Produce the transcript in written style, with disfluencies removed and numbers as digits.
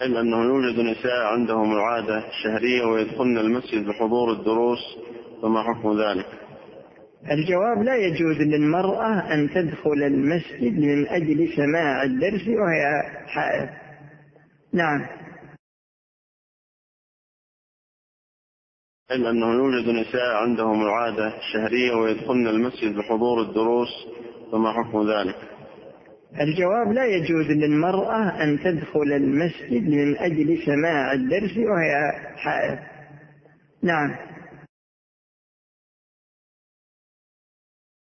علم أنه يوجد نساء عندهم العادة الشهرية ويدخلن المسجد لحضور الدروس، فما حكم ذلك؟ الجواب: لا يجوز للمرأة أن تدخل المسجد من أجل سماع الدرس وهي حائض. نعم. علم أنه يوجد نساء عندهم العادة الشهرية ويدخلن المسجد لحضور الدروس، فما حكم ذلك؟ الجواب: لا يجوز للمرأة أن تدخل المسجد من أجل سماع الدرس وهي حائض. نعم.